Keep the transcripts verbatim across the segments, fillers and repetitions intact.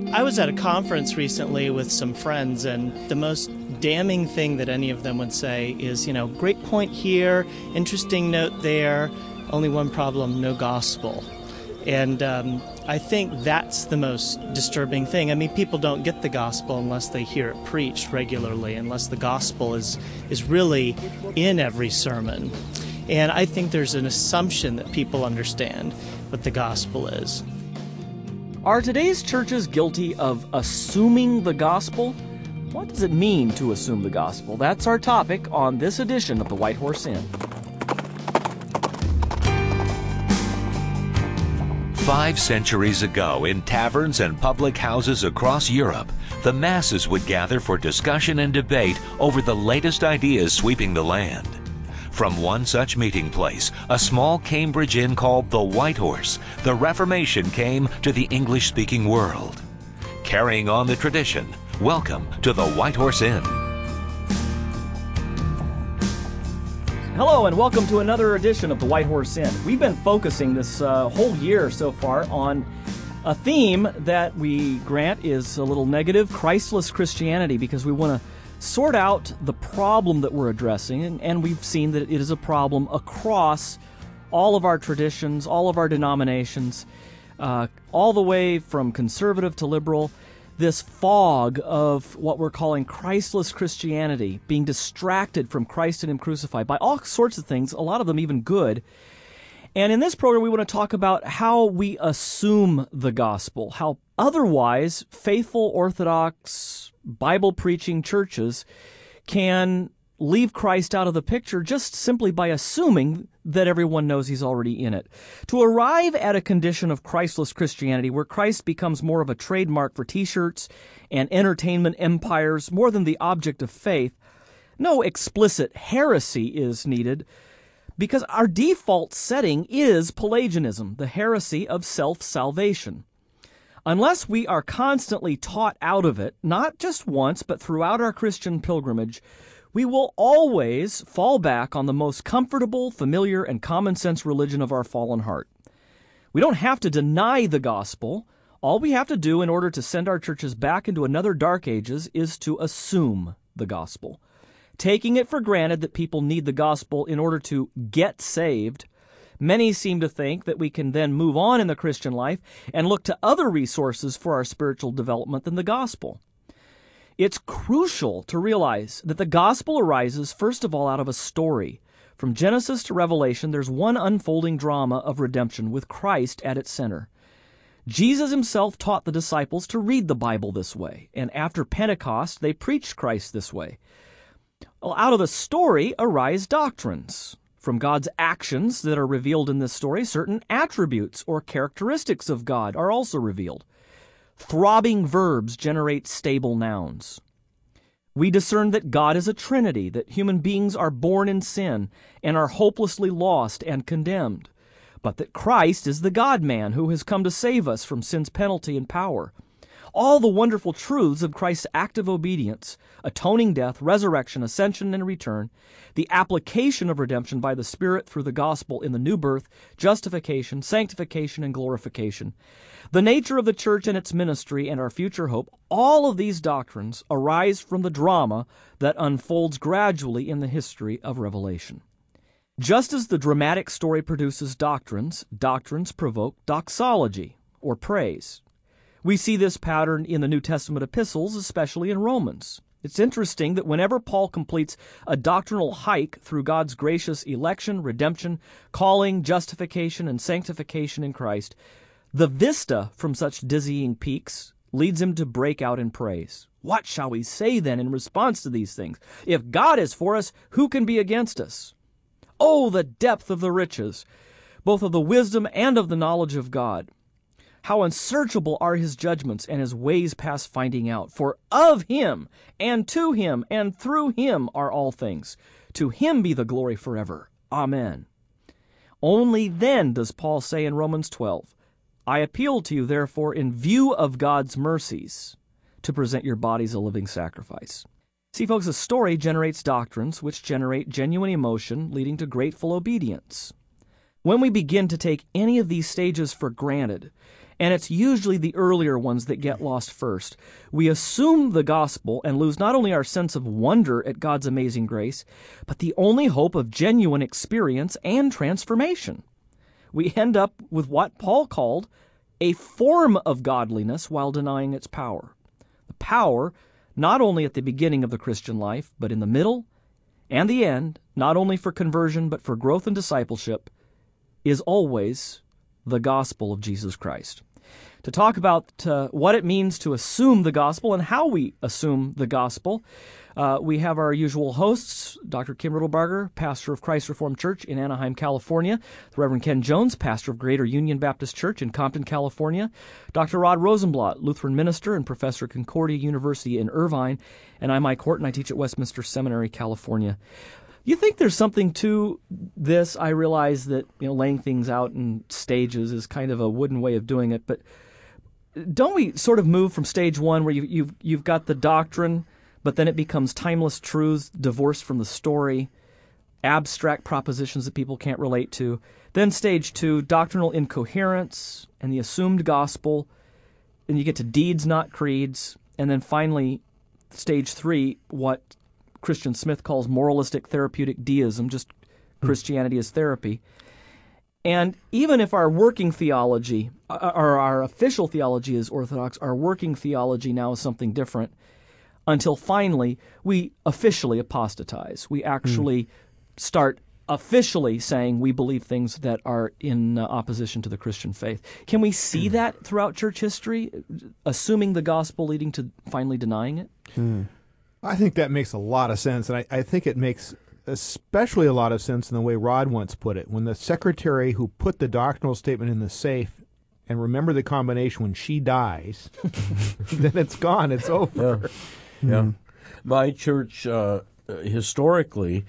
I was at a conference recently with some friends, and the most damning thing that any of them would say is, you know, great point here, interesting note there, only one problem, no gospel. And um, I think that's the most disturbing thing. I mean, people don't get the gospel unless they hear it preached regularly, unless the gospel is, is really in every sermon. And I think there's an assumption that people understand what the gospel is. Are today's churches guilty of assuming the gospel? What does it mean to assume the gospel? That's our topic on this edition of the White Horse Inn. Five centuries ago, in taverns and public houses across Europe, the masses would gather for discussion and debate over the latest ideas sweeping the land. From one such meeting place, a small Cambridge inn called the White Horse, the Reformation came to the English-speaking world. Carrying on the tradition, welcome to the White Horse Inn. Hello and welcome to another edition of the White Horse Inn. We've been focusing this uh, whole year so far on a theme that we grant is a little negative, Christless Christianity, because we want to sort out the problem that we're addressing, and, and we've seen that it is a problem across all of our traditions, all of our denominations, uh, all the way from conservative to liberal, this fog of what we're calling Christless Christianity, being distracted from Christ and Him crucified by all sorts of things, a lot of them even good. And in this program, we want to talk about how we assume the gospel, how otherwise faithful, orthodox, Bible-preaching churches can leave Christ out of the picture just simply by assuming that everyone knows He's already in it. To arrive at a condition of Christless Christianity where Christ becomes more of a trademark for T-shirts and entertainment empires more than the object of faith, no explicit heresy is needed, because our default setting is Pelagianism, the heresy of self-salvation. Unless we are constantly taught out of it, not just once, but throughout our Christian pilgrimage, we will always fall back on the most comfortable, familiar, and common-sense religion of our fallen heart. We don't have to deny the gospel. All we have to do in order to send our churches back into another dark ages is to assume the gospel. Taking it for granted that people need the gospel in order to get saved, many seem to think that we can then move on in the Christian life and look to other resources for our spiritual development than the gospel. It's crucial to realize that the gospel arises, first of all, out of a story. From Genesis to Revelation, there's one unfolding drama of redemption with Christ at its center. Jesus Himself taught the disciples to read the Bible this way, and after Pentecost, they preached Christ this way. Well, out of the story arise doctrines. From God's actions that are revealed in this story, certain attributes or characteristics of God are also revealed. Throbbing verbs generate stable nouns. We discern that God is a Trinity, that human beings are born in sin and are hopelessly lost and condemned, but that Christ is the God-man who has come to save us from sin's penalty and power. All the wonderful truths of Christ's active obedience, atoning death, resurrection, ascension, and return, the application of redemption by the Spirit through the gospel in the new birth, justification, sanctification, and glorification, the nature of the church and its ministry and our future hope, all of these doctrines arise from the drama that unfolds gradually in the history of Revelation. Just as the dramatic story produces doctrines, doctrines provoke doxology, or praise. We see this pattern in the New Testament epistles, especially in Romans. It's interesting that whenever Paul completes a doctrinal hike through God's gracious election, redemption, calling, justification, and sanctification in Christ, the vista from such dizzying peaks leads him to break out in praise. What shall we say then in response to these things? If God is for us, who can be against us? Oh, the depth of the riches, both of the wisdom and of the knowledge of God. How unsearchable are His judgments and His ways past finding out. For of Him, and to Him, and through Him are all things. To Him be the glory forever. Amen. Only then does Paul say in Romans twelve, I appeal to you, therefore, in view of God's mercies, to present your bodies a living sacrifice. See, folks, a story generates doctrines which generate genuine emotion, leading to grateful obedience. When we begin to take any of these stages for granted And it's usually the earlier ones that get lost first. We assume the gospel and lose not only our sense of wonder at God's amazing grace, but the only hope of genuine experience and transformation. We end up with what Paul called a form of godliness while denying its power. The power, not only at the beginning of the Christian life, but in the middle and the end, not only for conversion, but for growth and discipleship, is always the gospel of Jesus Christ. To talk about uh, what it means to assume the gospel and how we assume the gospel, uh, we have our usual hosts, Doctor Kim Riddlebarger, pastor of Christ Reformed Church in Anaheim, California, the Reverend Ken Jones, pastor of Greater Union Baptist Church in Compton, California, Doctor Rod Rosenblatt, Lutheran minister and professor at Concordia University in Irvine, and I'm Mike Horton. I teach at Westminster Seminary, California. You think there's something to this? I realize that, you know, laying things out in stages is kind of a wooden way of doing it, but don't we sort of move from stage one where you, you've you've got the doctrine, but then it becomes timeless truths divorced from the story, abstract propositions that people can't relate to. Then stage two, doctrinal incoherence and the assumed gospel. Then you get to deeds, not creeds. And then finally, stage three, what Christian Smith calls moralistic therapeutic deism, just Christianity as therapy. And even if our working theology, or our official theology is Orthodox, our working theology now is something different, until finally we officially apostatize. We actually mm. start officially saying we believe things that are in uh, opposition to the Christian faith. Can we see mm. that throughout church history, assuming the gospel leading to finally denying it? Mm. I think that makes a lot of sense, and I, I think it makes especially a lot of sense in the way Rod once put it. When the secretary who put the doctrinal statement in the safe, and remember the combination, when she dies, then it's gone, it's over. Yeah. yeah. My church uh, historically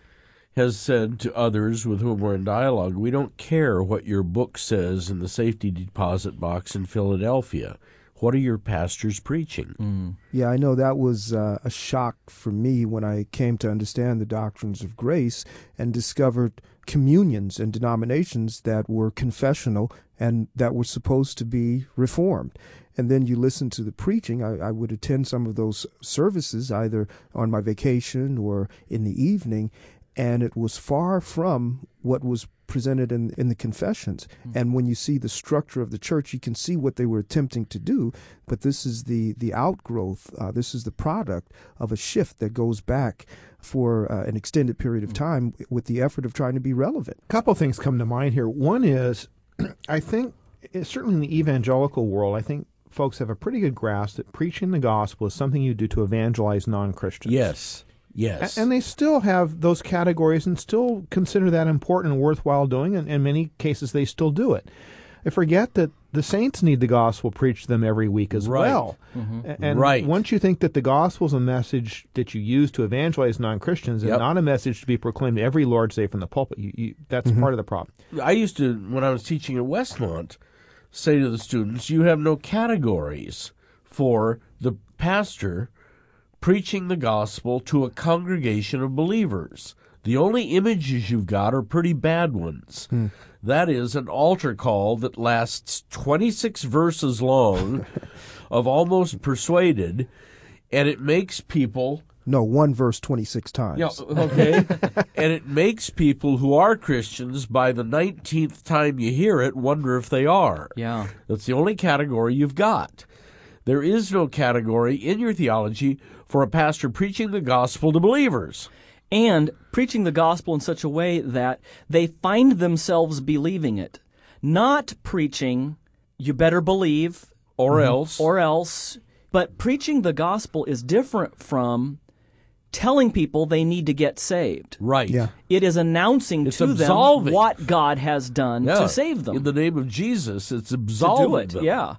has said to others with whom we're in dialogue, we don't care what your book says in the safety deposit box in Philadelphia. What are your pastors preaching? Mm. Yeah, I know that was uh, a shock for me when I came to understand the doctrines of grace and discovered communions and denominations that were confessional and that were supposed to be reformed. And then you listen to the preaching. I, I would attend some of those services either on my vacation or in the evening, and it was far from what was presented in in the confessions. Mm-hmm. And when you see the structure of the church, you can see what they were attempting to do. But this is the the outgrowth. Uh, this is the product of a shift that goes back for uh, an extended period of time with the effort of trying to be relevant. A couple of things come to mind here. One is, I think, certainly in the evangelical world, I think folks have a pretty good grasp that preaching the gospel is something you do to evangelize non-Christians. Yes. Yes. And they still have those categories and still consider that important and worthwhile doing, and in many cases they still do it. They forget that the saints need the gospel preached to them every week as right. well. Mm-hmm. And right. once you think that the gospel is a message that you use to evangelize non-Christians and yep. not a message to be proclaimed every Lord's Day from the pulpit, you, you, that's mm-hmm. part of the problem. I used to, when I was teaching at Westmont, say to the students, you have no categories for the pastor preaching the gospel to a congregation of believers. The only images you've got are pretty bad ones. Hmm. That is an altar call that lasts twenty-six verses long of almost persuaded, and it makes people... No, one verse twenty-six times. Yeah, okay. And it makes people who are Christians, by the nineteenth time you hear it, wonder if they are. Yeah. That's the only category you've got. There is no category in your theology for a pastor preaching the gospel to believers. And preaching the gospel in such a way that they find themselves believing it. Not preaching, you better believe. Or mm-hmm. else. Or else. But preaching the gospel is different from telling people they need to get saved. Right. Yeah. It is announcing it's to absolving. them what God has done yeah. to save them. In the name of Jesus, it's absolving to do it. them. Yeah.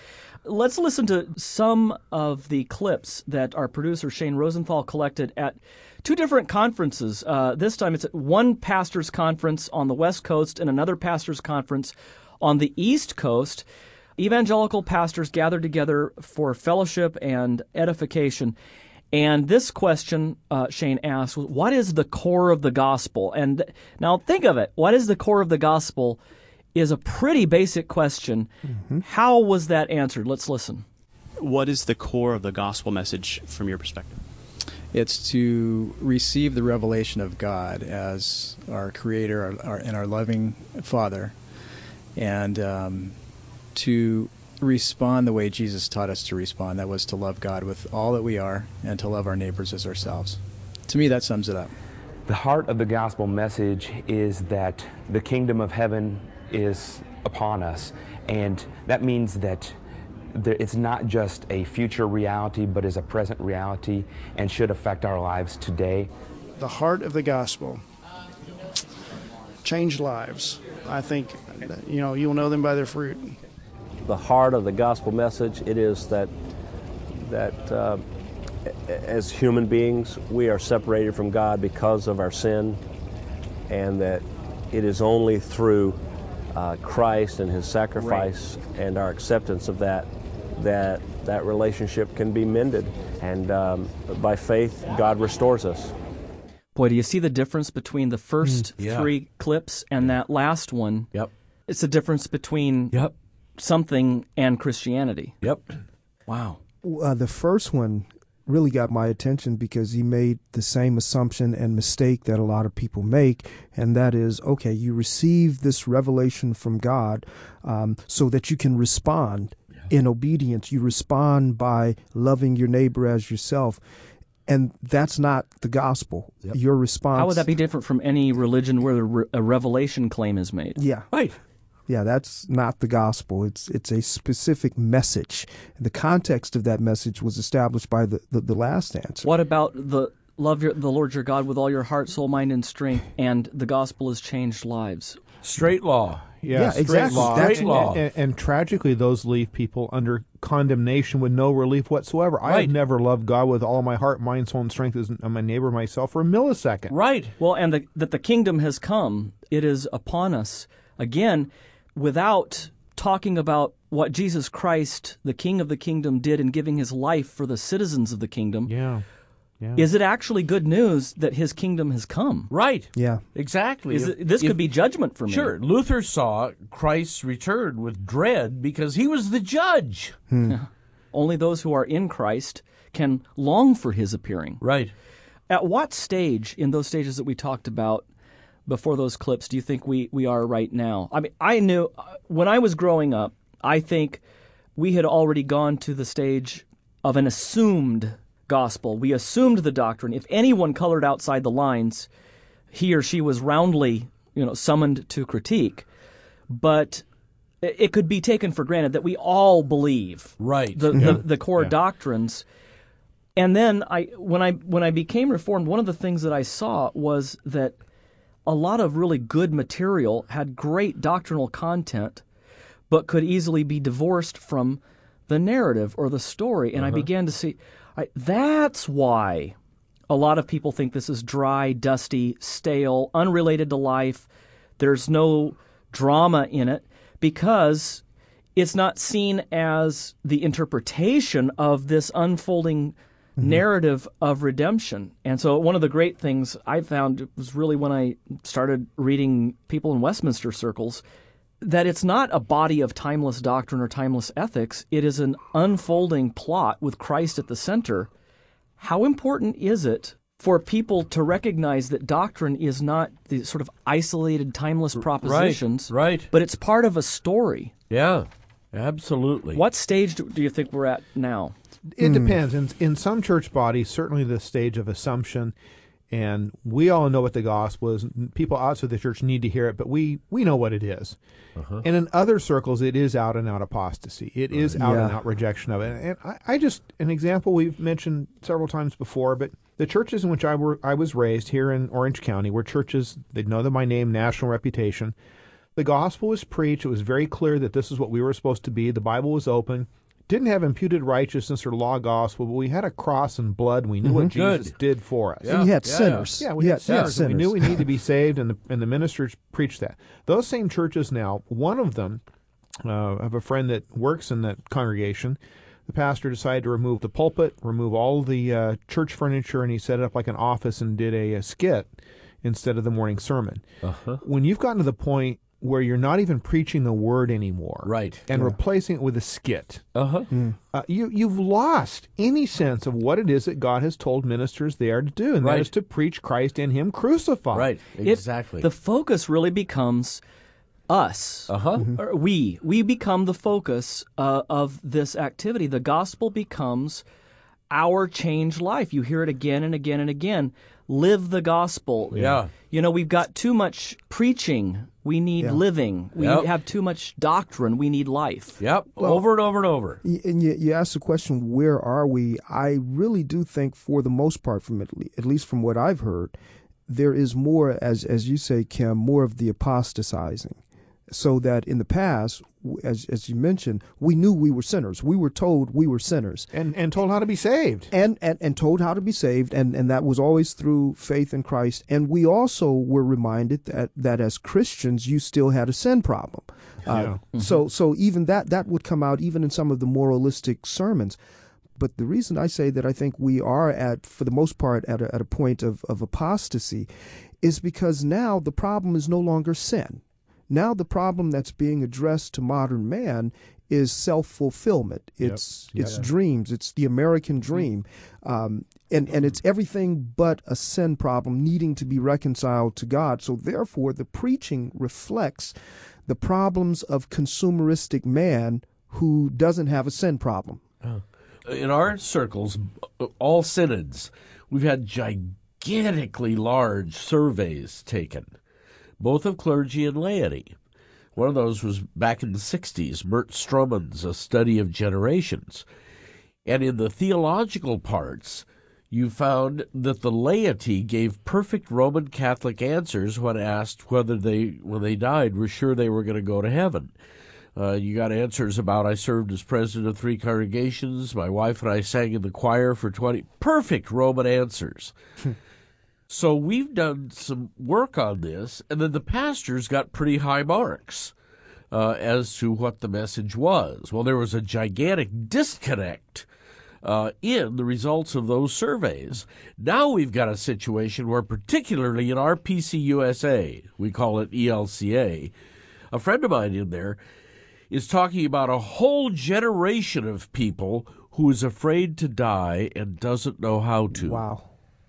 Let's listen to some of the clips that our producer Shane Rosenthal collected at two different conferences. Uh, this time it's at one pastor's conference on the West Coast and another pastor's conference on the East Coast. Evangelical pastors gathered together for fellowship and edification. And this question, uh, Shane asked, what is the core of the gospel? And now think of it. What is the core of the gospel is a pretty basic question. Mm-hmm. How was that answered? Let's listen. What is the core of the gospel message from your perspective? It's to receive the revelation of God as our Creator our, our, and our loving Father, and um, to respond the way Jesus taught us to respond. That was to love God with all that we are and to love our neighbors as ourselves. To me, that sums it up. The heart of the gospel message is that the kingdom of heaven is upon us, and that means that there, it's not just a future reality, but is a present reality and should affect our lives today. The heart of the gospel, change lives. I think, you know, you'll know them by their fruit. The heart of the gospel message, it is that that uh, as human beings, we are separated from God because of our sin, and that it is only through uh, Christ and His sacrifice right. and our acceptance of that, that that relationship can be mended. And um, by faith, God restores us. Boy, do you see the difference between the first mm, yeah. three clips and that last one? Yep. It's the difference between yep. something and Christianity. Yep. Wow. Uh, the first one really got my attention because he made the same assumption and mistake that a lot of people make, and that is, okay, you receive this revelation from God um, so that you can respond yeah. in obedience. You respond by loving your neighbor as yourself. And that's not the gospel. Yep. Your response... How would that be different from any religion where a revelation claim is made? Yeah. Right. Yeah, that's not the gospel. It's it's a specific message. The context of that message was established by the, the, the last answer. What about the love your, the Lord your God with all your heart, soul, mind, and strength, and the gospel has changed lives? Straight law. Yeah, yeah straight exactly. law. That's and, law. And, and tragically, those leave people under condemnation with no relief whatsoever. Right. I have never loved God with all my heart, mind, soul, and strength as my neighbor, myself, for a millisecond. Right. Well, and the, that the kingdom has come. It is upon us. Again, without talking about what Jesus Christ, the King of the kingdom, did in giving His life for the citizens of the kingdom, Yeah. Yeah. is it actually good news that His kingdom has come? Right. Yeah. Exactly. Is If- it, this if- could be judgment for me. Sure. Luther saw Christ's return with dread because he was the judge. Hmm. Only those who are in Christ can long for His appearing. Right. At what stage, in those stages that we talked about before those clips, do you think we, we are right now? I mean, I knew, when I was growing up, I think we had already gone to the stage of an assumed gospel. We assumed the doctrine. If anyone colored outside the lines, he or she was roundly, you know, summoned to critique. But it could be taken for granted that we all believe Right. the, Yeah. the, the core Yeah. doctrines. And then I, when I when I became Reformed, one of the things that I saw was that a lot of really good material had great doctrinal content, but could easily be divorced from the narrative or the story. And uh-huh. I began to see, I, that's why a lot of people think this is dry, dusty, stale, unrelated to life. There's no drama in it because it's not seen as the interpretation of this unfolding Mm-hmm. narrative of redemption. And so one of the great things I found was really when I started reading people in Westminster circles, that it's not a body of timeless doctrine or timeless ethics. It is an unfolding plot with Christ at the center. How important is it for people to recognize that doctrine is not the sort of isolated, timeless propositions, Right. Right. but it's part of a story? Yeah. Absolutely. What stage do you think we're at now? It depends. In, in some church bodies, certainly the stage of assumption, and we all know what the gospel is. People outside the church need to hear it, but we, we know what it is. Uh-huh. And in other circles, it is out and out apostasy. It right. is out yeah. and out rejection of it. And I, I just, an example we've mentioned several times before, but the churches in which I, were, I was raised here in Orange County were churches, they know that my name, national reputation. The gospel was preached. It was very clear that this is what we were supposed to be. The Bible was open. Didn't have imputed righteousness or law gospel, but we had a cross and blood, and we knew mm-hmm. what Jesus Good. did for us. Yeah. And you had yeah, sinners. Yeah, we you had, had, sinners. sinners. We knew we needed to be saved, and the, and the ministers preached that. Those same churches now, one of them, uh, I have a friend that works in that congregation. The pastor decided to remove the pulpit, remove all the uh, church furniture, and he set it up like an office and did a, a skit instead of the morning sermon. Uh-huh. When you've gotten to the point where you're not even preaching the word anymore, right, and yeah. replacing it with a skit, uh-huh. mm. uh, you you've lost any sense of what it is that God has told ministers they are to do, and right. that is to preach Christ and Him crucified. Right, exactly. It, the focus really becomes us. Uh-huh. Mm-hmm. We we become the focus uh, of this activity. The gospel becomes our changed life. You hear it again and again and again. Live the gospel. Yeah. You know, we've got too much preaching. We need yeah. living. We yep. have too much doctrine. We need life. Yep. Well, over and over and over. And you, you ask the question, where are we? I really do think, for the most part, from at, le- at least from what I've heard, there is more, as as you say, Kim, more of the apostatizing. So that in the past, as as you mentioned, we knew we were sinners. We were told we were sinners. And and told how to be saved. And and, and told how to be saved, and, and that was always through faith in Christ. And we also were reminded that, that as Christians, you still had a sin problem. Yeah. Uh, mm-hmm. So so even that, that would come out even in some of the moralistic sermons. But the reason I say that I think we are at, for the most part, at a, at a point of, of apostasy is because now the problem is no longer sin. Now the problem that's being addressed to modern man is self-fulfillment. It's yep. it's yeah. dreams. It's the American dream. Um, and, and it's everything but a sin problem needing to be reconciled to God. So therefore, the preaching reflects the problems of consumeristic man who doesn't have a sin problem. In our circles, all synods, we've had gigantically large surveys taken, both of clergy and laity. One of those was back in the sixties, Mert Stroman's A Study of Generations. And in the theological parts, you found that the laity gave perfect Roman Catholic answers when asked whether they, when they died, were sure they were going to go to heaven. Uh, you got answers about, I served as president of three congregations, my wife and I sang in the choir for twenty. Perfect Roman answers. So we've done some work on this, and then the pastors got pretty high marks uh, as to what the message was. Well, there was a gigantic disconnect uh, in the results of those surveys. Now we've got a situation where, particularly in our P C U S A, we call it E L C A, a friend of mine in there is talking about a whole generation of people who is afraid to die and doesn't know how to. Wow.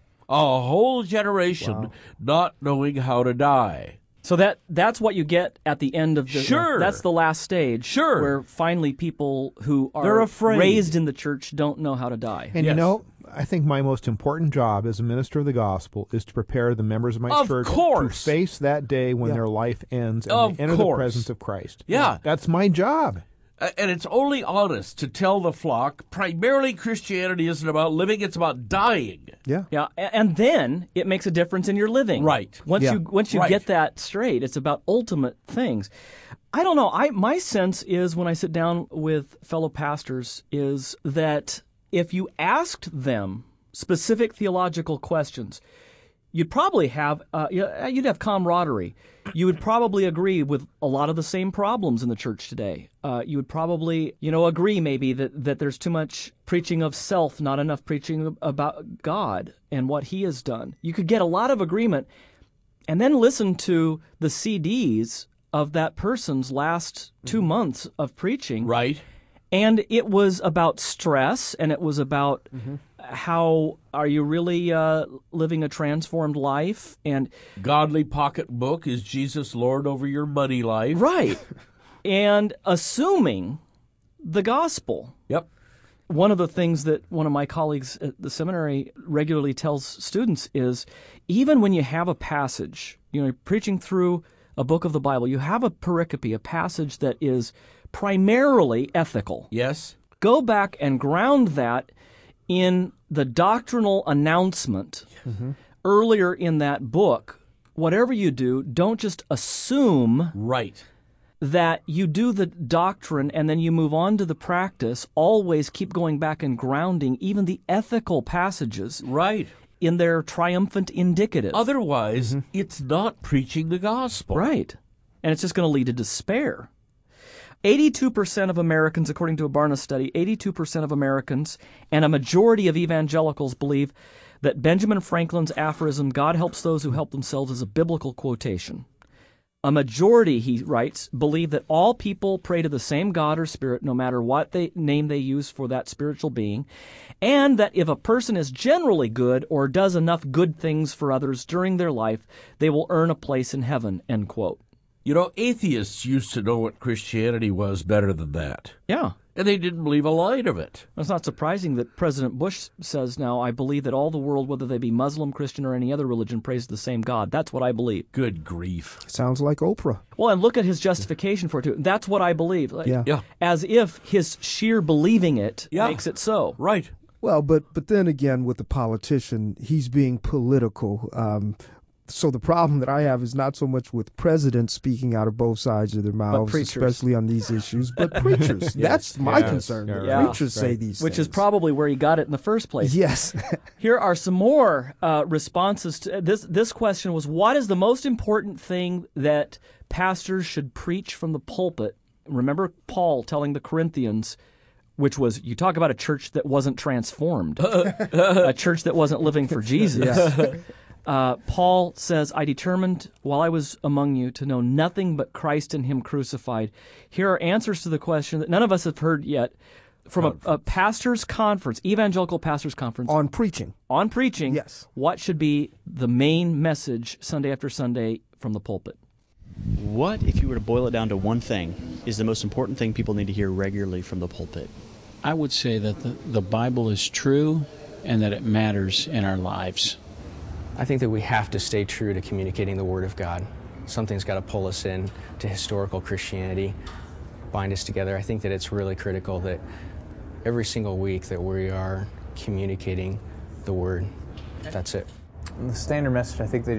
A whole generation Wow. not knowing how to die. So that that's what you get at the end of the Sure. That's the last stage. Sure. Where finally people who They're are afraid. raised in the church don't know how to die. And Yes. you know, I think my most important job as a minister of the gospel is to prepare the members of my Of church course. to face that day when Yeah. their life ends and Of they enter course. the presence of Christ. Yeah. That's my job. A- And it's only honest to tell the flock, primarily Christianity isn't about living, it's about dying. Yeah. Yeah, a- and then it makes a difference in your living. Right. Once Yeah. you once you Right. get that straight, it's about ultimate things. I don't know. I my sense is when I sit down with fellow pastors is that if you asked them specific theological questions, you'd probably have uh, you'd have camaraderie. You would probably agree with a lot of the same problems in the church today. Uh, you would probably, you know, agree maybe that, that there's too much preaching of self, not enough preaching about God and what He has done. You could get a lot of agreement, and then listen to the C Ds of that person's last two months of preaching. Right. And it was about stress, and it was about mm-hmm. how are you really uh, living a transformed life? And Godly pocketbook, is Jesus Lord over your money life? right. And assuming the gospel. Yep. One of the things that one of my colleagues at the seminary regularly tells students is even when you have a passage, you know, preaching through a book of the Bible, you have a pericope, a passage that is primarily ethical. Yes. Go back and ground that in the doctrinal announcement mm-hmm. earlier in that book. Whatever you do, don't just assume right. that you do the doctrine and then you move on to the practice. Always keep going back and grounding even the ethical passages right. in their triumphant indicative. Otherwise, mm-hmm. it's not preaching the gospel. Right. And it's just going to lead to despair. eighty-two percent of Americans, according to a Barna study, eighty-two percent of Americans and a majority of evangelicals believe that Benjamin Franklin's aphorism, God helps those who help themselves, is a biblical quotation. A majority, he writes, believe that all people pray to the same God or spirit, no matter what they, name they use for that spiritual being, and that if a person is generally good or does enough good things for others during their life, they will earn a place in heaven, end quote. You know, atheists used to know what Christianity was better than that. Yeah. And they didn't believe a line of it. It's not surprising that President Bush says now, I believe that all the world, whether they be Muslim, Christian, or any other religion, prays the same God. That's what I believe. Good grief. Sounds like Oprah. Well, and look at his justification for it, too. That's what I believe. Like, Yeah. Yeah. As if his sheer believing it Yeah. makes it so. Right. Well, but but then again, with the politician, he's being political. Um, so the problem that I have is not so much with presidents speaking out of both sides of their mouths, preachers. especially on these issues, but preachers. That's my Yes. concern. Yeah, that right. Preachers say Right. these Which things. is probably where he got it in the first place. Yes. Here are some more uh, responses to this. This question was, what is the most important thing that pastors should preach from the pulpit? Remember Paul telling the Corinthians, which was, you talk about a church that wasn't transformed, a church that wasn't living for Jesus. Uh, Paul says, I determined while I was among you to know nothing but Christ and Him crucified. Here are answers to the question that none of us have heard yet from a, a pastor's conference, evangelical pastor's conference. On preaching. On preaching. Yes. What should be the main message Sunday after Sunday from the pulpit? What, if you were to boil it down to one thing, is the most important thing people need to hear regularly from the pulpit? I would say that the, the Bible is true and that it matters in our lives. I think that we have to stay true to communicating the Word of God. Something's got to pull us in to historical Christianity, bind us together. I think that it's really critical that every single week that we are communicating the Word. That's it. The standard message I think that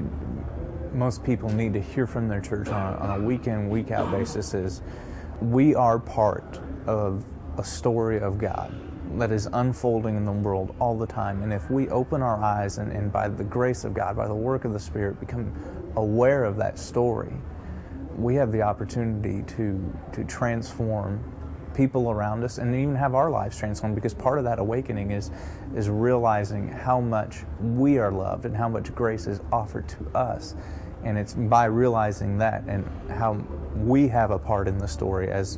most people need to hear from their church on a, on a week-in, week-out basis is we are part of a story of God that is unfolding in the world all the time. And if we open our eyes and, and by the grace of God, by the work of the Spirit, become aware of that story, we have the opportunity to, to transform people around us and even have our lives transformed, because part of that awakening is, is realizing how much we are loved and how much grace is offered to us. And it's by realizing that and how we have a part in the story as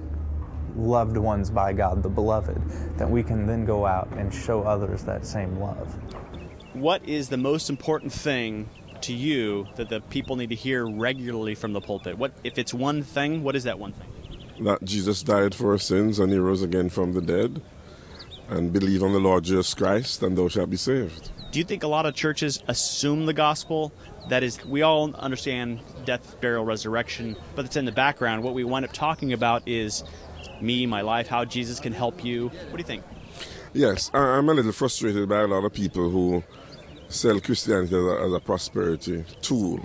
loved ones by God, the beloved, that we can then go out and show others that same love. What is the most important thing to you that the people need to hear regularly from the pulpit? What, if it's one thing, what is that one thing? That Jesus died for our sins and He rose again from the dead, and believe on the Lord Jesus Christ and thou shalt be saved. Do you think a lot of churches assume the gospel? That is, we all understand death, burial, resurrection, but it's in the background. What we wind up talking about is me, my life, how Jesus can help you. What do you think? Yes, I- I'm a little frustrated by a lot of people who sell Christianity as a, as a prosperity tool.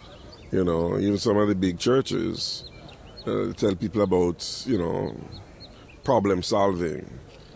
You know, even some of the big churches uh, tell people about, you know, problem solving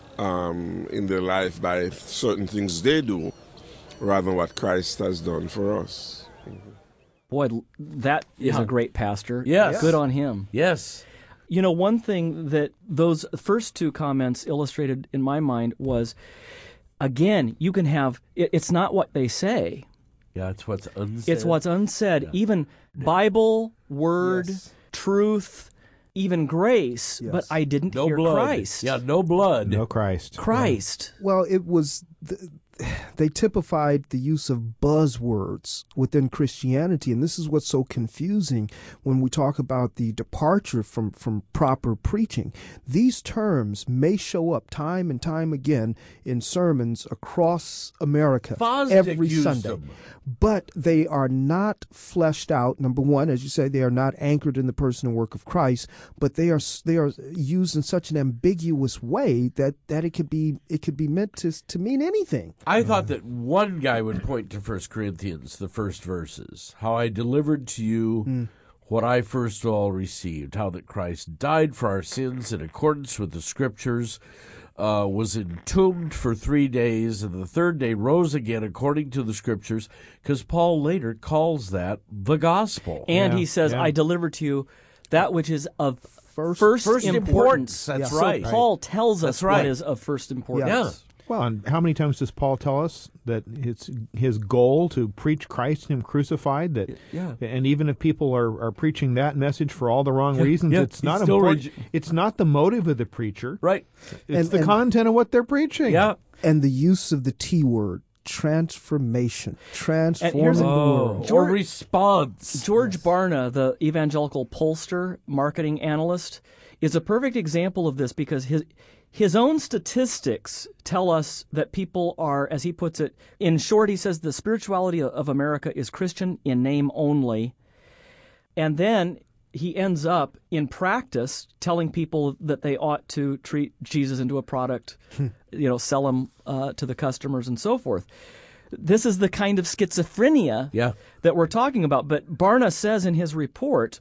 um, in their life by certain things they do rather than what Christ has done for us. Boy, that is Yeah. a great pastor. Yes. Good on him. Yes. You know, one thing that those first two comments illustrated in my mind was, again, you can have, it, it's not what they say. Yeah, it's what's unsaid. It's what's unsaid. Even Bible, Word, Yes. truth, even grace, Yes. but I didn't no hear blood. Christ. Yeah, no blood. No Christ. Christ. Well, it was, th- they typified the use of buzzwords within Christianity, and this is what's so confusing when we talk about the departure from, from proper preaching. These terms may show up time and time again in sermons across America Fosdick every used Sunday, them. but they are not fleshed out. Number one, as you say, they are not anchored in the person and work of Christ, but they are they are used in such an ambiguous way that, that it could be it could be meant to to mean anything. I thought that one guy would point to First Corinthians, the first verses, how I delivered to you Mm. what I first of all received, how that Christ died for our sins in accordance with the Scriptures, uh, was entombed for three days, and the third day rose again according to the Scriptures, because Paul later calls that the gospel. And Yeah, he says, yeah. I deliver to you that which is of first, First- First importance. importance, that's so right. Paul tells us That's right. what is of first importance. Yeah. Well, and how many times does Paul tell us that it's his goal to preach Christ and Him crucified? That, yeah. And even if people are, are preaching that message for all the wrong Yeah, reasons, yeah, it's he's not still important. reg- It's not the motive of the preacher. Right. It's And- the and- content of what they're preaching. Yeah. And the use of the T word, transformation, transforming here's the a- world. Or response. George Barna, the evangelical pollster, marketing analyst, is a perfect example of this because his his own statistics tell us that people are, as he puts it, in short, he says the spirituality of America is Christian in name only. And then he ends up in practice telling people that they ought to treat Jesus into a product, you know, sell him uh, to the customers and so forth. This is the kind of schizophrenia Yeah. that we're talking about. But Barna says in his report,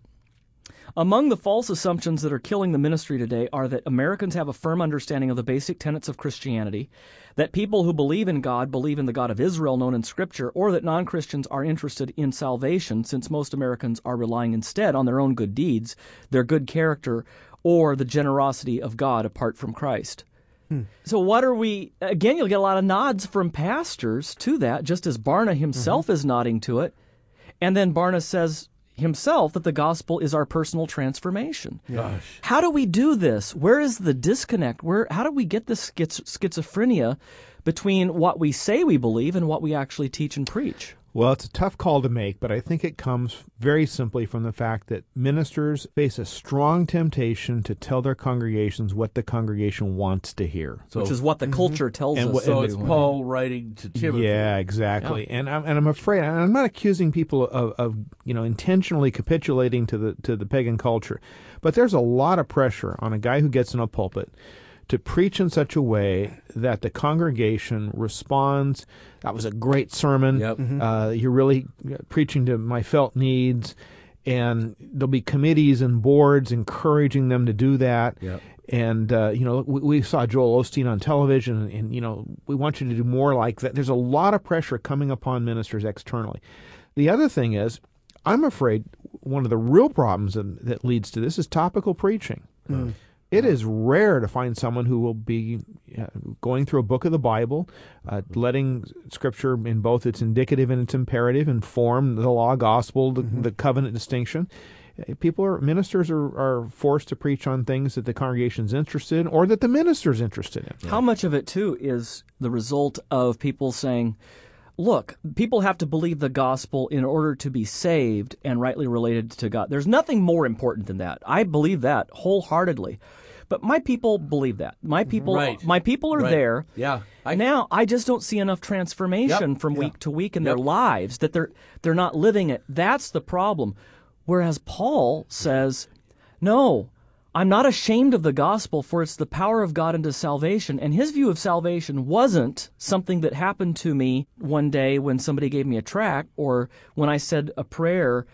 among the false assumptions that are killing the ministry today are that Americans have a firm understanding of the basic tenets of Christianity, that people who believe in God believe in the God of Israel known in Scripture, or that non-Christians are interested in salvation, since most Americans are relying instead on their own good deeds, their good character, or the generosity of God apart from Christ. Hmm. So what are we, again, you'll get a lot of nods from pastors to that, just as Barna himself Mm-hmm. is nodding to it. And then Barna says himself that the gospel is our personal transformation. Gosh. How do we do this? Where is the disconnect? Where? How do we get this schiz- schizophrenia between what we say we believe and what we actually teach and preach? Well, it's a tough call to make, but I think it comes very simply from the fact that ministers face a strong temptation to tell their congregations what the congregation wants to hear. So, Which is what the culture tells And us. what- so and it's the- Paul writing to Timothy. Yeah, exactly. And I'm and I'm afraid and I'm not accusing people of, of you know intentionally capitulating to the to the pagan culture, but there's a lot of pressure on a guy who gets in a pulpit to preach in such a way that the congregation responds. That was a great sermon. Yep. Uh, you're really preaching to my felt needs, and there'll be committees and boards encouraging them to do that. Yep. And, uh, you know, we, we saw Joel Osteen on television, and, and, you know, we want you to do more like that. There's a lot of pressure coming upon ministers externally. The other thing is, I'm afraid one of the real problems that, that leads to this is topical preaching. Mm. It is rare to find someone who will be uh, going through a book of the Bible, uh, letting Scripture in both its indicative and its imperative inform the law, gospel, the, Mm-hmm. the covenant distinction. Uh, People are ministers are, are forced to preach on things that the congregation's interested in, or that the minister's interested in. How much of it, too, is the result of people saying, look, people have to believe the gospel in order to be saved and rightly related to God. There's nothing more important than that. I believe that wholeheartedly. But my people believe that. My people, Right. my people are Right. there. Yeah. I, Now I just don't see enough transformation Yep. from Yeah. week to week in Yep. their lives that they're they're not living it. That's the problem. Whereas Paul says, "No, I'm not ashamed of the gospel, for it's the power of God unto salvation." And his view of salvation wasn't something that happened to me one day when somebody gave me a tract or when I said a prayer.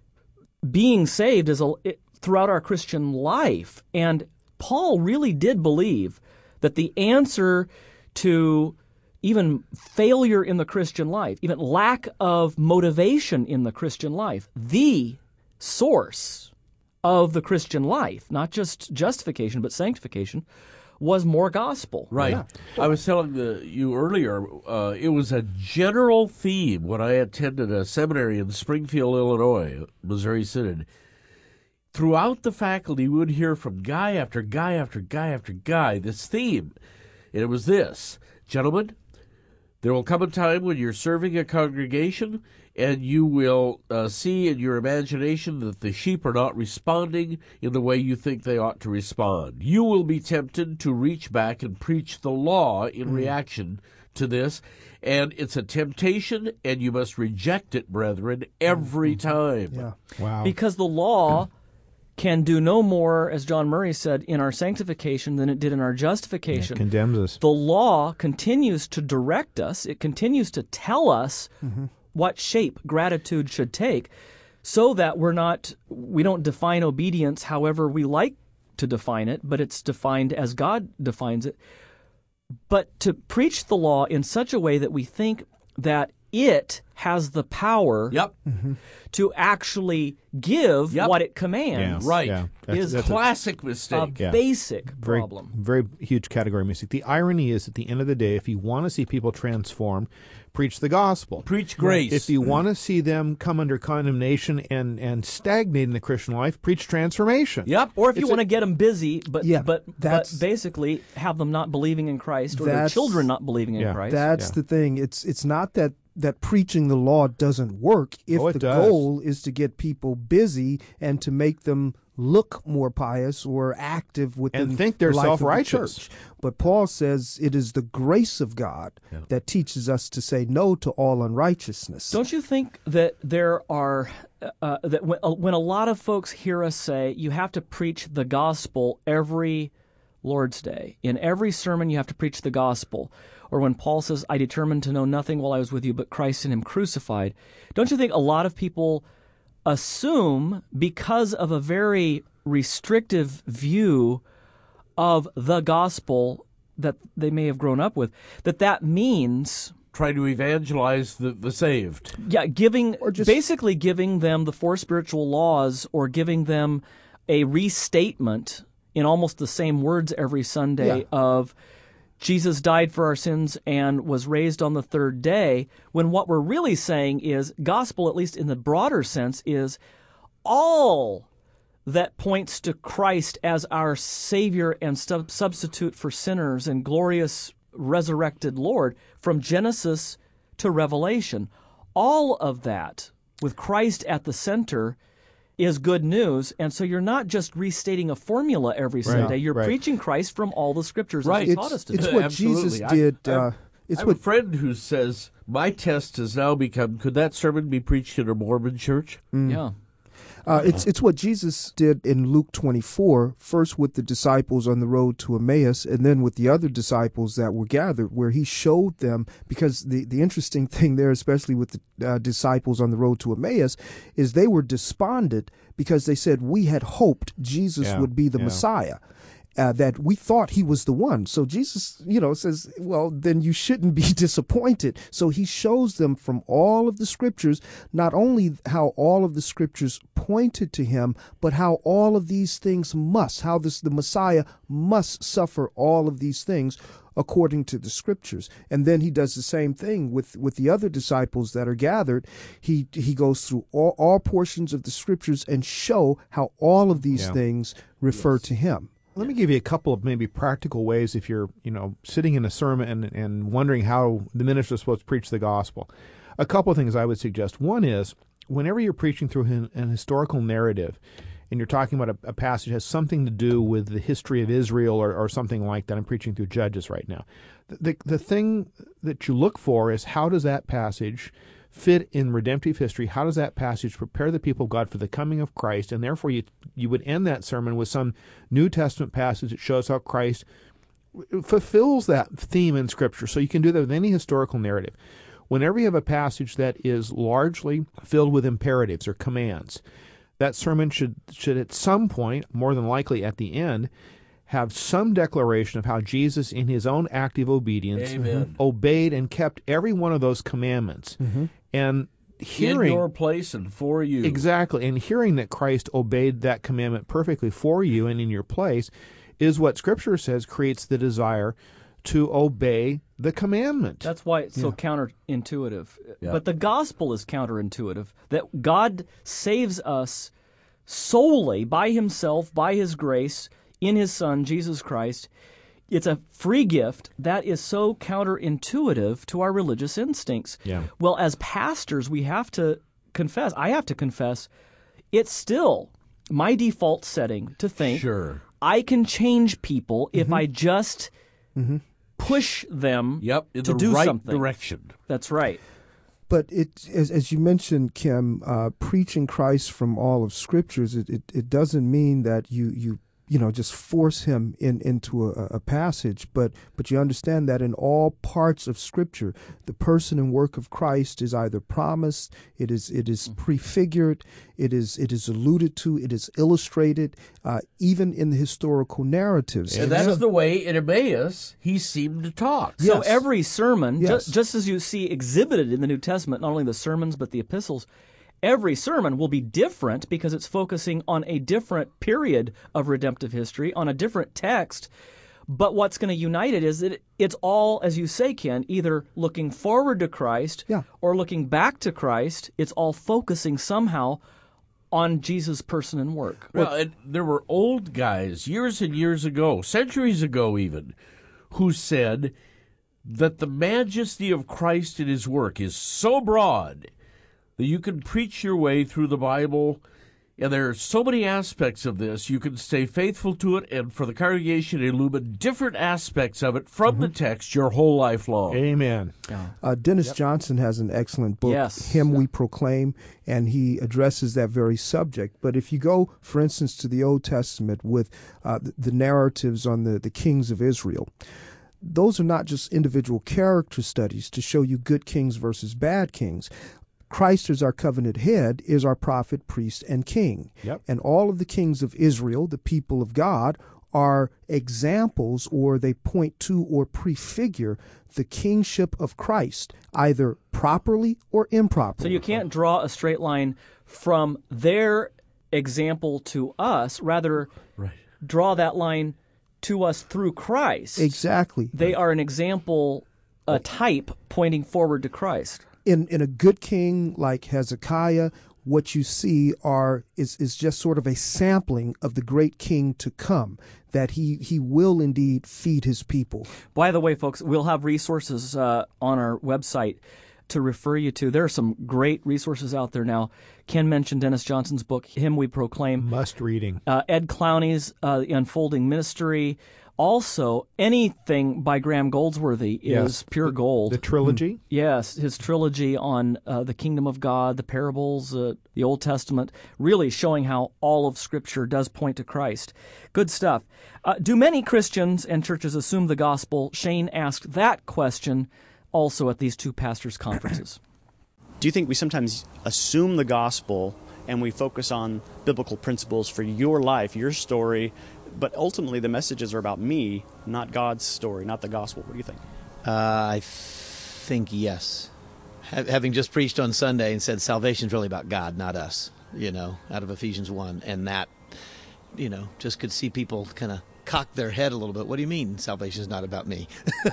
Being saved is a, it, throughout our Christian life, and Paul really did believe that the answer to even failure in the Christian life, even lack of motivation in the Christian life, the source of the Christian life, not just justification but sanctification, was more gospel. Right. Yeah. I was telling the, you earlier, uh, it was a general theme when I attended a seminary in Springfield, Illinois, Missouri Synod. Throughout the faculty, we would hear from guy after guy after guy after guy this theme. And it was this: gentlemen, there will come a time when you're serving a congregation and you will uh, see in your imagination that the sheep are not responding in the way you think they ought to respond. You will be tempted to reach back and preach the law in Mm. reaction to this, and it's a temptation, and you must reject it, brethren, every time. Yeah. Wow. Because the law can do no more, as John Murray said, in our sanctification than it did in our justification. It condemns us. The law continues to direct us. It continues to tell us Mm-hmm. what shape gratitude should take, so that we're not we don't define obedience however we like to define it, but it's defined as God defines it. But to preach the law in such a way that we think that it has the power yep. to actually give yep. what it commands. Right. Yeah. That's, is that's classic a, mistake. A Yeah. basic very, problem. Very huge category mistake. The irony is, at the end of the day, if you want to see people transformed, preach the gospel. Preach grace. If you want to see them come under condemnation and, and stagnate in the Christian life, preach transformation. Yep. Or if you It's want a- to get them busy, but Yeah, but, that's- but basically have them not believing in Christ or their That's- children not believing in Yeah. Christ. That's Yeah. the thing. It's it's not that that preaching the law doesn't work if Oh, it the does. goal is to get people busy and to make them look more pious or active within And think they're the life of the self-righteous. church. But Paul says it is the grace of God Yeah. that teaches us to say no to all unrighteousness. Don't you think that there are uh, that when, uh, when a lot of folks hear us say you have to preach the gospel every Lord's Day, in every sermon you have to preach the gospel, or when Paul says, I determined to know nothing while I was with you but Christ and him crucified, don't you think a lot of people assume, because of a very restrictive view of the gospel that they may have grown up with, that that means Try to evangelize the, the saved. yeah, giving Or just- basically giving them the four spiritual laws, or giving them a restatement in almost the same words every Sunday Yeah. of Jesus died for our sins and was raised on the third day, when what we're really saying is gospel, at least in the broader sense, is all that points to Christ as our Savior and sub- substitute for sinners and glorious resurrected Lord from Genesis to Revelation. All of that, with Christ at the center, is good news. And so you're not just restating a formula every Sunday. You're right. preaching Christ from all the Scriptures Right. as he It's, taught us to it's do. what Absolutely. Jesus I- did. I- uh, it's I have what a friend who says, my test has now become, could that sermon be preached in a Mormon church? Yeah. Uh, it's it's what Jesus did in Luke twenty-four, first with the disciples on the road to Emmaus, and then with the other disciples that were gathered, where he showed them, because the, the interesting thing there, especially with the uh, disciples on the road to Emmaus, is they were despondent because they said, we had hoped Jesus Yeah, would be the yeah. Messiah. Uh, that we thought he was the one. So Jesus, you know, says, well, then you shouldn't be disappointed. So he shows them from all of the scriptures, not only how all of the scriptures pointed to him, but how all of these things must, how this the Messiah must suffer all of these things according to the scriptures. And then he does the same thing with, with the other disciples that are gathered. He he goes through all, all portions of the scriptures and show how all of these Yeah. things refer to him. Let me give you a couple of maybe practical ways if you're, you know, sitting in a sermon and, and wondering how the minister is supposed to preach the gospel. A couple of things I would suggest. One is, whenever you're preaching through an, an historical narrative and you're talking about a, a passage that has something to do with the history of Israel or, or something like that, I'm preaching through Judges right now. The, the, the thing that you look for is, how does that passage fit in redemptive history? How does that passage prepare the people of God for the coming of Christ? And therefore, you you would end that sermon with some New Testament passage that shows how Christ fulfills that theme in Scripture. So you can do that with any historical narrative. Whenever you have a passage that is largely filled with imperatives or commands, that sermon should should at some point, more than likely at the end, have some declaration of how Jesus, in his own active obedience, Amen. obeyed and kept every one of those commandments. Mm-hmm. And hearing in your place and for you. exactly, and hearing that Christ obeyed that commandment perfectly for you and in your place, is what Scripture says creates the desire to obey the commandment. That's why it's so Yeah. counterintuitive. Yeah. But the gospel is counterintuitive, that God saves us solely by himself, by his grace, in his Son, Jesus Christ. It's a free gift that is so counterintuitive to our religious instincts. Yeah. Well, as pastors, we have to confess, I have to confess, it's still my default setting to think Sure. I can change people if I just Mm-hmm. push them Yep, in to the do right something. direction. That's right. But it, as, as you mentioned, Kim, uh, preaching Christ from all of Scriptures, it, it, it doesn't mean that you, you you know, just force him in into a, a passage, but but you understand that in all parts of Scripture, the person and work of Christ is either promised, it is it is prefigured, it is it is alluded to, it is illustrated, uh, even in the historical narratives. And that's the way in Emmaus he seemed to talk. So Yes. every sermon, Yes. just, just as you see exhibited in the New Testament, not only the sermons but the epistles, every sermon will be different because it's focusing on a different period of redemptive history, on a different text. But what's going to unite it is that it's all, as you say, Ken, either looking forward to Christ Yeah. or looking back to Christ. It's all focusing somehow on Jesus' person and work. Well, and there were old guys years and years ago, centuries ago even, who said that the majesty of Christ and his work is so broad that you can preach your way through the Bible, and there are so many aspects of this, you can stay faithful to it, and for the congregation illumine different aspects of it from mm-hmm. the text your whole life long. Amen. Uh, Dennis yep. Johnson has an excellent book, yes. Him We Proclaim, and he addresses that very subject. But if you go, for instance, to the Old Testament with uh, the, the narratives on the, the kings of Israel, those are not just individual character studies to show you good kings versus bad kings. Christ as our covenant head is our prophet, priest, and king. Yep. And all of the kings of Israel, the people of God, are examples, or they point to or prefigure the kingship of Christ, either properly or improperly. So you can't draw a straight line from their example to us, rather right. draw that line to us through Christ. Exactly. They are an example, a type pointing forward to Christ. In in a good king like Hezekiah, what you see are is is just sort of a sampling of the great king to come, that he, he will indeed feed his people. By the way, folks, we'll have resources uh, on our website to refer you to. There are some great resources out there now. Ken mentioned Dennis Johnson's book, Him We Proclaim. Must reading. Uh, Ed Clowney's uh, The Unfolding Ministry. Also, anything by Graham Goldsworthy is yes. pure the, gold. The trilogy? Mm. Yes, his trilogy on uh, the kingdom of God, the parables, uh, the Old Testament, really showing how all of Scripture does point to Christ. Good stuff. Uh, do many Christians and churches assume the gospel? Shane asked that question also at these two pastors' conferences. Do you think we sometimes assume the gospel and we focus on biblical principles for your life, your story, but ultimately the messages are about me, not God's story, not the gospel? What do you think? Uh, I think yes. Ha- having just preached on Sunday and said salvation is really about God, not us, you know, out of Ephesians one, and that, you know, just could see people kind of cock their head a little bit. What do you mean salvation is not about me?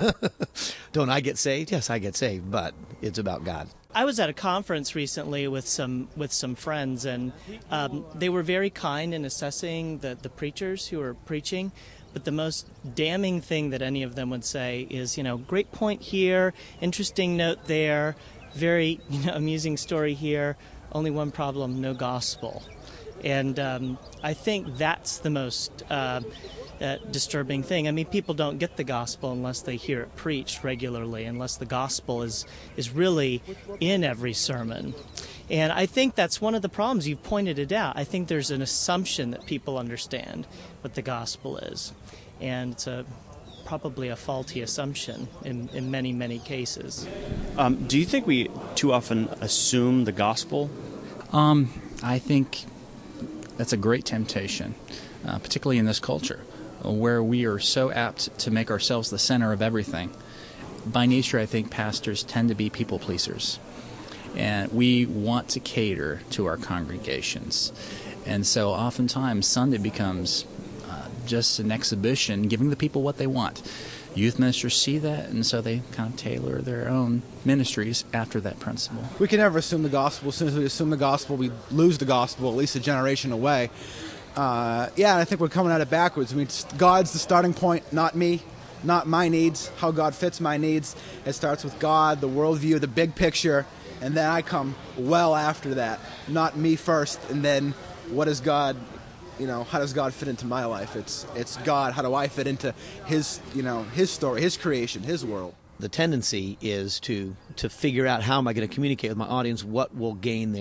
Don't I get saved? Yes, I get saved, but it's about God. I was at a conference recently with some with some friends, and um, they were very kind in assessing the, the preachers who were preaching. But the most damning thing that any of them would say is, you know, great point here, interesting note there, very you know amusing story here. Only one problem: no gospel. And um, I think that's the most uh, uh, disturbing thing. I mean, people don't get the gospel unless they hear it preached regularly, unless the gospel is, is really in every sermon. And I think that's one of the problems. You've pointed it out. I think there's an assumption that people understand what the gospel is. And it's a probably a faulty assumption in, in many, many cases. Um, do you think we too often assume the gospel? Um, I think that's a great temptation, uh, particularly in this culture, where we are so apt to make ourselves the center of everything. By nature, I think pastors tend to be people pleasers, and we want to cater to our congregations. And so oftentimes Sunday becomes uh, just an exhibition, giving the people what they want. Youth ministers see that, and so they kind of tailor their own ministries after that principle. We can never assume the gospel. As soon as we assume the gospel, we lose the gospel, at least a generation away. Uh, yeah, and I think we're coming at it backwards. I mean, God's the starting point, not me, not my needs, how God fits my needs. It starts with God, the worldview, the big picture, and then I come well after that. Not me first, and then what is God... You know, how does God fit into my life? It's it's God. How do I fit into His, you know, His story, His creation, His world? The tendency is to to figure out how am I going to communicate with my audience, what will gain their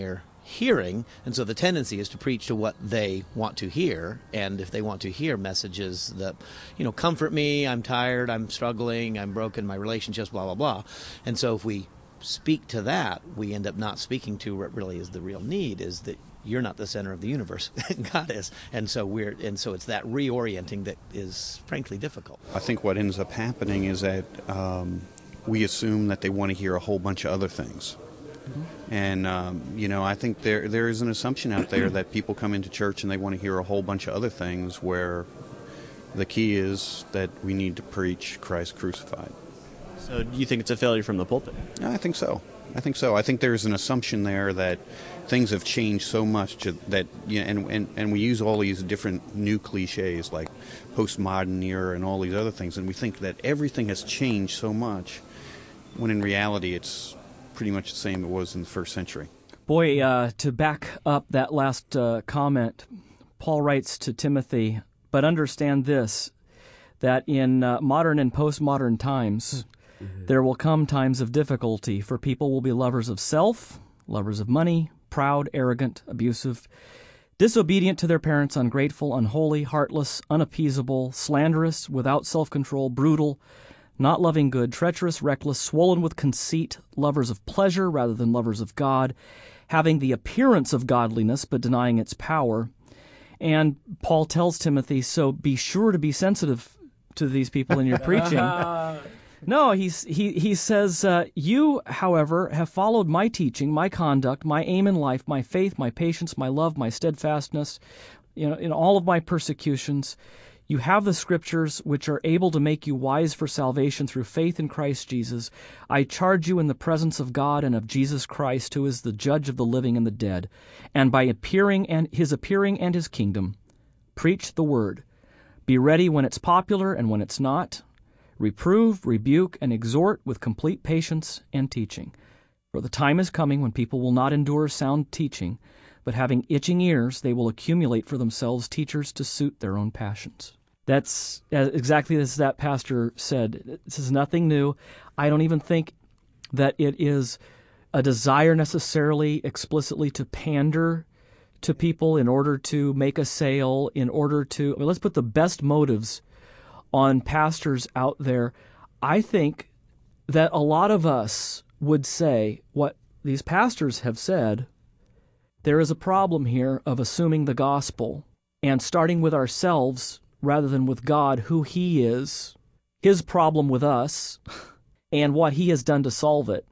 hearing, and so the tendency is to preach to what they want to hear. And if they want to hear messages that, you know, comfort me, I'm tired, I'm struggling, I'm broken, my relationships, blah, blah, blah. And so if we speak to that, we end up not speaking to what really is the real need, is that you're not the center of the universe. God is. And so we're and so it's that reorienting that is frankly difficult. I think what ends up happening is that um, we assume that they want to hear a whole bunch of other things. Mm-hmm. And, um, you know, I think there there is an assumption out there that people come into church and they want to hear a whole bunch of other things, where the key is that we need to preach Christ crucified. So do you think it's a failure from the pulpit? I think so. I think so. I think there's an assumption there that things have changed so much to, that, you know, and, and, and we use all these different new cliches like postmodern era and all these other things, and we think that everything has changed so much, when in reality it's pretty much the same it was in the first century. Boy, uh, to back up that last uh, comment, Paul writes to Timothy, but understand this, that in uh, modern and postmodern times, mm-hmm. there will come times of difficulty, for people will be lovers of self, lovers of money, proud, arrogant, abusive, disobedient to their parents, ungrateful, unholy, heartless, unappeasable, slanderous, without self-control, brutal, not loving good, treacherous, reckless, swollen with conceit, lovers of pleasure rather than lovers of God, having the appearance of godliness but denying its power. And Paul tells Timothy, so be sure to be sensitive to these people in your preaching. No, he's, he he says, uh, you, however, have followed my teaching, my conduct, my aim in life, my faith, my patience, my love, my steadfastness, you know, in all of my persecutions. You have the Scriptures, which are able to make you wise for salvation through faith in Christ Jesus. I charge you in the presence of God and of Jesus Christ, who is the judge of the living and the dead, and by appearing and his appearing and his kingdom, preach the word. Be ready when it's popular and when it's not. Reprove, rebuke, and exhort with complete patience and teaching. For the time is coming when people will not endure sound teaching, but having itching ears, they will accumulate for themselves teachers to suit their own passions. That's exactly as that pastor said. This is nothing new. I don't even think that it is a desire necessarily explicitly to pander to people in order to make a sale, in order to, I mean, let's put the best motives on pastors out there. I think that a lot of us would say what these pastors have said. There is a problem here of assuming the gospel and starting with ourselves rather than with God, who He is, His problem with us, and what He has done to solve it.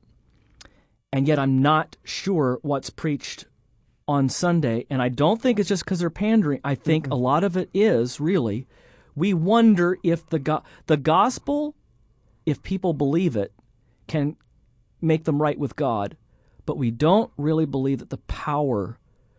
And yet I'm not sure what's preached on Sunday, and I don't think it's just because they're pandering. I think mm-hmm. a lot of it is, really, we wonder if the go- the gospel, if people believe it, can make them right with God. But we don't really believe that the power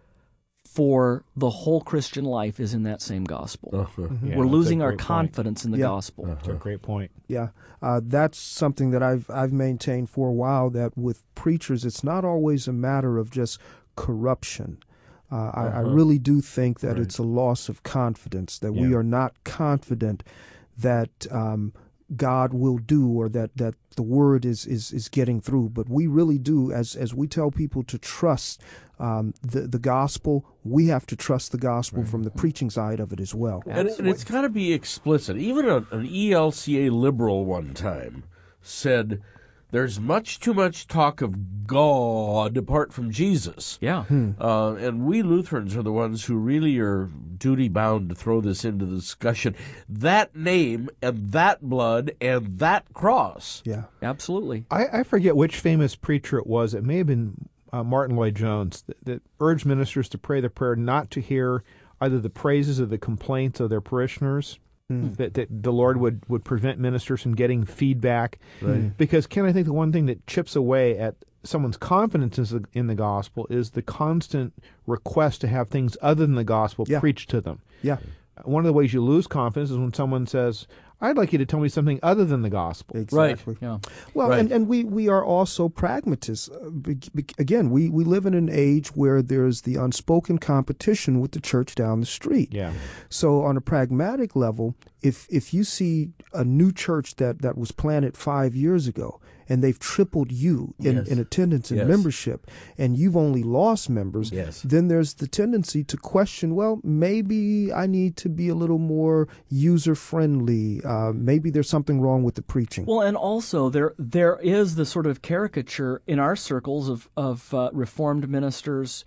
for the whole Christian life is in that same gospel. Uh-huh. Mm-hmm. Yeah, We're losing our confidence point. in the yeah. gospel. Uh-huh. That's a great point. Yeah, uh, that's something that I've I've maintained for a while, that with preachers, it's not always a matter of just corruption. Uh, uh-huh. I, I really do think that right. it's a loss of confidence, that yeah. we are not confident that um, God will do, or that, that the word is, is, is getting through. But we really do, as as we tell people to trust um, the, the gospel, we have to trust the gospel right. from the preaching side of it as well. And, and it's got to be explicit. Even a, an E L C A liberal one time said, there's much too much talk of God apart from Jesus. Yeah. Hmm. Uh, and we Lutherans are the ones who really are duty-bound to throw this into the discussion. That name and that blood and that cross. Yeah. Absolutely. I, I forget which famous preacher it was. It may have been uh, Martin Lloyd-Jones that, that urged ministers to pray the prayer not to hear either the praises or the complaints of their parishioners. Mm. That, that the Lord would, would prevent ministers from getting feedback. Right. Because, Ken, I think the one thing that chips away at someone's confidence in the gospel is the constant request to have things other than the gospel yeah. preached to them. Yeah. One of the ways you lose confidence is when someone says, I'd like you to tell me something other than the gospel. Exactly. Right. Yeah. Well, right. and, and we, we are also pragmatists. Uh, be, be, again, we, we live in an age where there's the unspoken competition with the church down the street. Yeah. So on a pragmatic level, if if you see a new church that, that was planted five years ago and they've tripled you in, Yes. in attendance and Yes. membership, and you've only lost members, Yes. then there's the tendency to question, well, maybe I need to be a little more user-friendly. Uh, maybe there's something wrong with the preaching. Well, and also there there is the sort of caricature in our circles of, of uh, Reformed ministers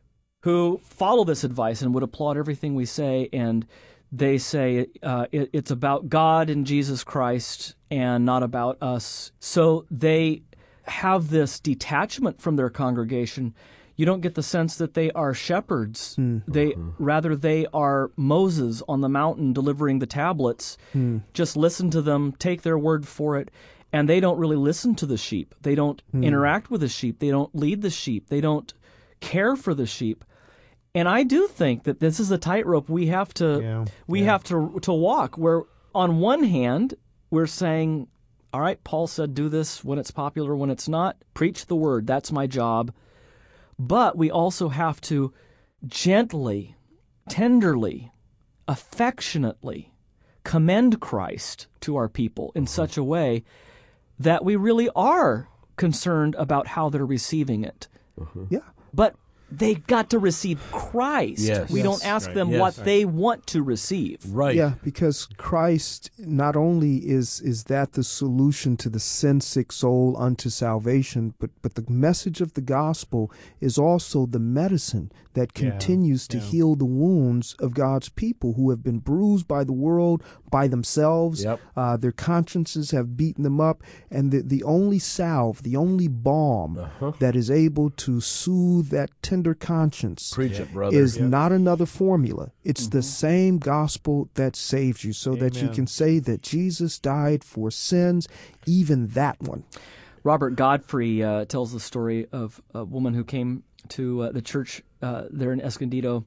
who follow this advice and would applaud everything we say, and they say uh, it, it's about God and Jesus Christ and not about us. So they have this detachment from their congregation. You don't get the sense that they are shepherds. Mm. They rather they are Moses on the mountain delivering the tablets. Mm. Just listen to them, take their word for it, and they don't really listen to the sheep. They don't Mm. interact with the sheep. They don't lead the sheep. They don't care for the sheep. And I do think that this is a tightrope we have to Yeah, we yeah. have to to walk. Where on one hand we're saying, all right, Paul said do this when it's popular, when it's not. Preach the word. That's my job. But we also have to gently, tenderly, affectionately commend Christ to our people in such a way that we really are concerned about how they're receiving it. Yeah. But they got to receive Christ. Yes. We Yes. don't ask Right. them Yes. what Right. they want to receive. Right. Yeah, because Christ not only is is that the solution to the sin-sick soul unto salvation, but but the message of the gospel is also the medicine that Yeah, continues to yeah. heal the wounds of God's people who have been bruised by the world, by themselves. Yep. Uh, their consciences have beaten them up, and the, the only salve, the only balm Uh-huh. that is able to soothe that tender conscience Preach it, brother. is Yep. not another formula. It's the same gospel that saves you, so that you Amen. can say that Jesus died for sins, even that one. Robert Godfrey uh, tells the story of a woman who came to uh, the church uh, there in Escondido,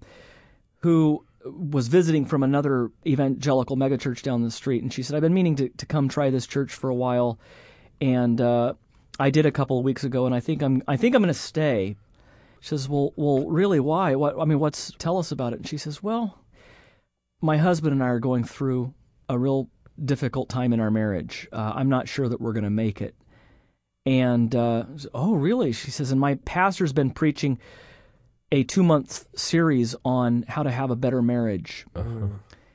who was visiting from another evangelical megachurch down the street, and she said, "I've been meaning to, to come try this church for a while, and uh, I did a couple of weeks ago, and I think I'm I think I'm going to stay." She says, "Well, well, really, why? What? I mean, what's? Tell us about it." And she says, "Well, my husband and I are going through a real difficult time in our marriage. Uh, I'm not sure that we're going to make it." And, uh, oh, really? She says, and my pastor's been preaching a two-month series on how to have a better marriage. Uh-huh.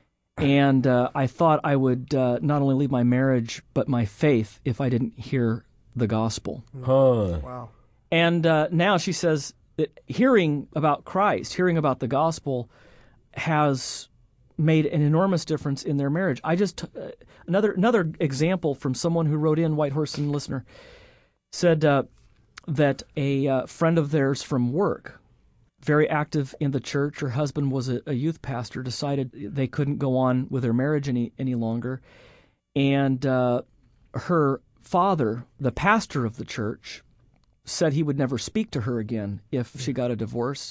And uh, I thought I would uh, not only leave my marriage, but my faith if I didn't hear the gospel. Huh. Wow. And uh, now she says that hearing about Christ, hearing about the gospel, has made an enormous difference in their marriage. I just uh, another another example from someone who wrote in, White Horse and listener, said uh, that a uh, friend of theirs from work, very active in the church, her husband was a, a youth pastor, decided they couldn't go on with their marriage any any longer, and uh, her father, the pastor of the church, said he would never speak to her again if she got a divorce.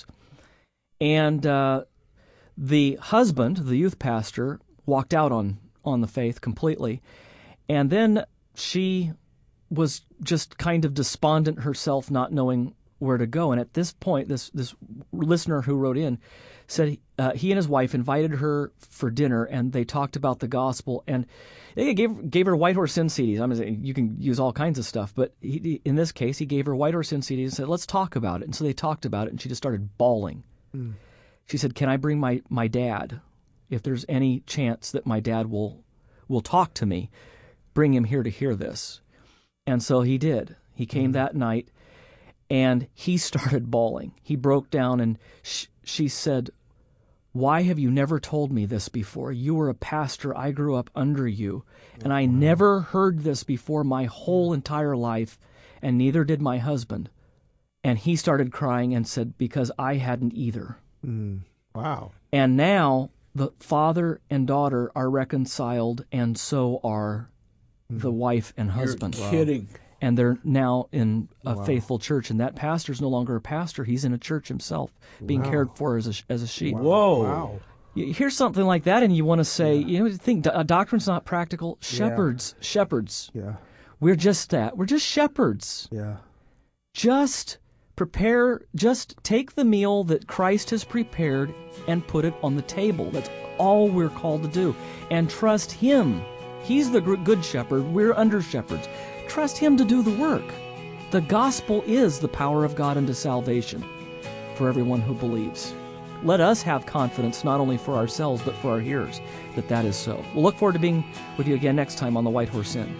And uh, the husband, the youth pastor, walked out on, on the faith completely. And then she was just kind of despondent herself, not knowing where to go. And at this point, this this listener who wrote in said uh, he and his wife invited her for dinner, and they talked about the gospel. And they gave gave her White Horse Inn C Ds. I'm saying you can use all kinds of stuff, but he, in this case, he gave her White Horse Inn C Ds and said, "Let's talk about it." And so they talked about it, and she just started bawling. Mm. She said, "Can I bring my, my dad? If there's any chance that my dad will will talk to me, bring him here to hear this." And so he did. He came that night, and he started bawling. He broke down, and sh- she said, "Why have you never told me this before? You were a pastor. I grew up under you, and I never heard this before my whole entire life, and neither did my husband." And he started crying and said, "Because I hadn't either." Mm. Wow. And now the father and daughter are reconciled, and so are the wife and husband. You're kidding. And they're now in a Wow. faithful church, and that pastor's no longer a pastor. He's in a church himself, being Wow. cared for as a, as a sheep. Whoa. Wow. You hear something like that, and you want to say, you know, you think do- a doctrine's not practical. Shepherds, shepherds. Yeah. We're just that. We're just shepherds. Yeah. Just Prepare, just take the meal that Christ has prepared and put it on the table. That's all we're called to do. And trust Him. He's the good shepherd. We're under shepherds. Trust Him to do the work. The gospel is the power of God unto salvation for everyone who believes. Let us have confidence not only for ourselves but for our hearers that that is so. We'll look forward to being with you again next time on The White Horse Inn.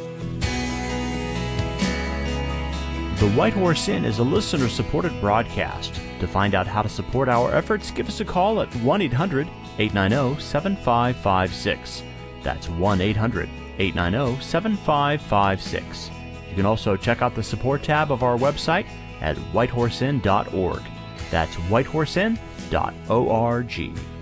The White Horse Inn is a listener-supported broadcast. To find out how to support our efforts, give us a call at one eight hundred eight nine zero seven five five six. That's one eight hundred eight nine zero seven five five six. You can also check out the support tab of our website at white horse inn dot org. That's white horse inn dot org.